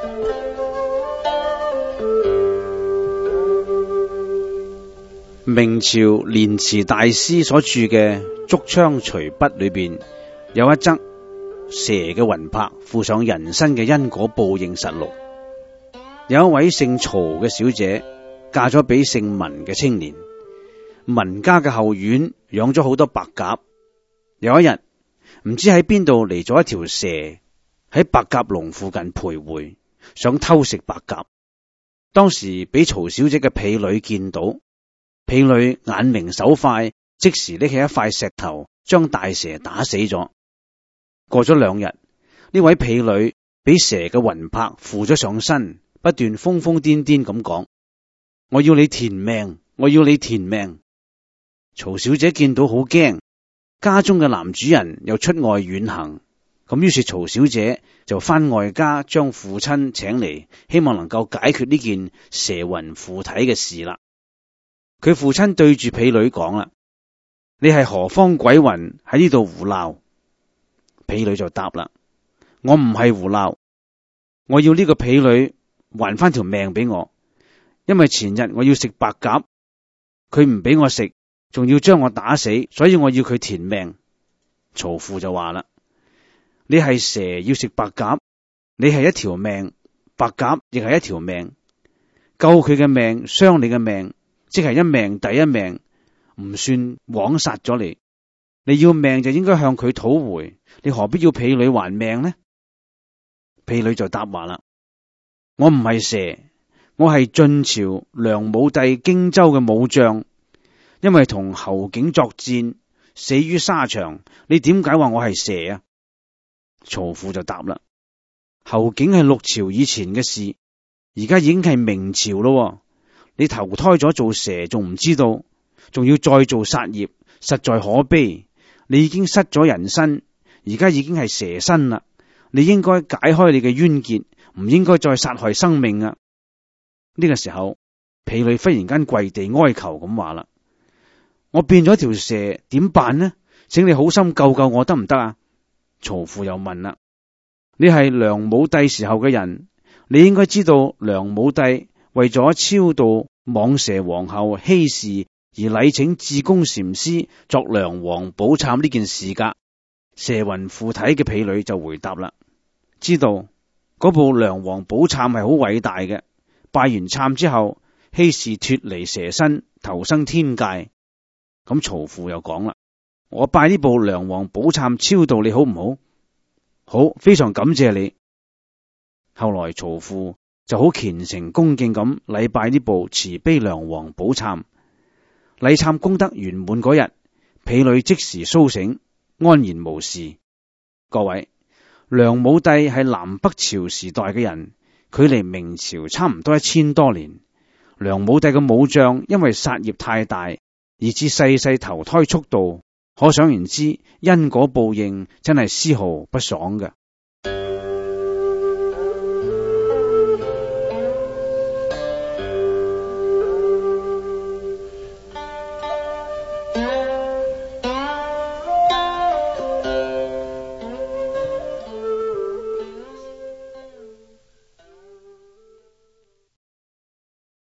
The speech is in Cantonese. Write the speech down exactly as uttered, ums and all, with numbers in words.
明朝蓮池大師所著嘅《竹槍隨筆》裏邊有一則蛇嘅魂魄附上人生嘅因果報應實錄。有一位姓曹嘅小姐嫁咗俾姓文嘅青年，文家嘅後院養咗好多白鴿。有一日唔知喺邊度嚟咗一條蛇，喺白鴿籠附近徘徊，想偷食白鴿。當時俾曹小姐嘅婢女見到，婢女眼明手快，即時拎起一塊石頭將大蛇打死咗。過咗兩日，呢位婢女俾蛇嘅魂魄附咗上身，不斷瘋瘋癲癲咁講：我要你填命，我要你填命。曹小姐見到好驚，家中嘅男主人又出外遠行，咁於是曹小姐就翻外家將父親請嚟，希望能夠解決呢件蛇魂附體嘅事啦。佢父親對住婢女講啦：你係何方鬼魂喺呢度胡鬧？婢女就答啦：我唔係胡鬧，我要呢個婢女還翻條命俾我，因為前日我要食白鴿，佢唔俾我食，仲要將我打死，所以我要佢填命。曹父就話啦：你係蛇要食白鴿，你係一條命，白鴿亦係一條命，救佢嘅命，傷你嘅命，即係一命抵一命，唔算枉殺咗你。你要命就應該向佢討回，你何必要婢女還命呢？婢女就答話啦：我唔係蛇，我係晉朝梁武帝荊州嘅武將，因為同侯景作戰死於沙場，你點解話我係蛇啊？曹父就答啦：侯景係六朝以前嘅事，而家已經係明朝咯，你投胎咗做蛇仲唔知道，仲要再做殺業，實在可悲。你已經失咗人身，而家已經係蛇身啦，你應該解開你嘅冤結，唔應該再殺害生命啊！呢個時候，婢女忽然間跪地哀求咁話啦：我變咗條蛇點辦呢？請你好心救救我得唔得啊？曹父又問啦：你係梁武帝時候嘅人，你應該知道梁武帝為咗超度蟒蛇皇后希氏而禮請智公禪師作梁皇寶懺呢件事噶。蛇魂附體嘅婢女就回答啦：知道，嗰部梁皇寶懺係好偉大嘅，拜完懺之後，希氏脫離蛇身，投生天界。咁曹父又講啦：我拜呢部梁皇寶懺超度你好唔好？好，非常感謝你。後來曹父就好虔誠恭敬咁禮拜呢部慈悲梁皇寶懺。禮懺功德圓滿嗰日，婢女即時蘇醒，安然無事。各位，梁武帝係南北朝時代嘅人，距離明朝差唔多一千多年。梁武帝嘅武將因為殺業太大，以致世世投胎速度，可想而知因果報應真係絲毫不爽嘅。